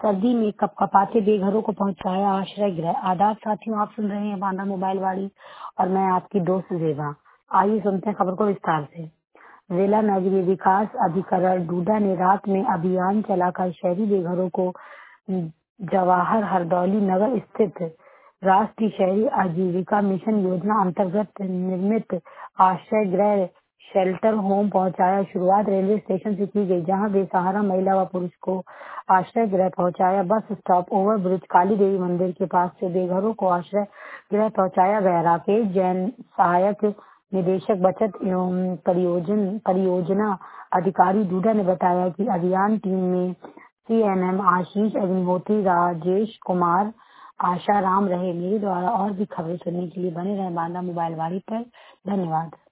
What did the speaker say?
सर्दी में कपकपाते बेघरों को पहुंचाया आश्रय गृह। आदाब साथियों, आप सुन रहे हैं बांदा मोबाइल वाड़ी और मैं आपकी दोस्त जेबा। आइए सुनते हैं खबर को विस्तार से। जिला नगरीय विकास अधिकरण डूडा ने रात में अभियान चलाकर शहरी बेघरों को जवाहर हरदौली नगर स्थित राष्ट्रीय शहरी आजीविका मिशन योजना अंतर्गत निर्मित आश्रय गृह शेल्टर होम पहुंचाया। शुरुआत रेलवे स्टेशन से की गई, जहां बेसहारा महिला व पुरुष को आश्रय गृह पहुंचाया। Bus stop over bridge Kali Devi मंदिर के पास से बेघरों को आश्रय गृह पहुंचाया गया। राकेश जैन, सहायक निदेशक बचत एवं परियोजना अधिकारी डूडा ने बताया कि अभियान टीम में CNM आशीष, अग्निहोत्री, राजेश कुमार, आशा राम रहे। मेरे द्वारा और भी खबरें सुनने के लिए बने रहे बांदा मोबाइल वाड़ी पर। धन्यवाद।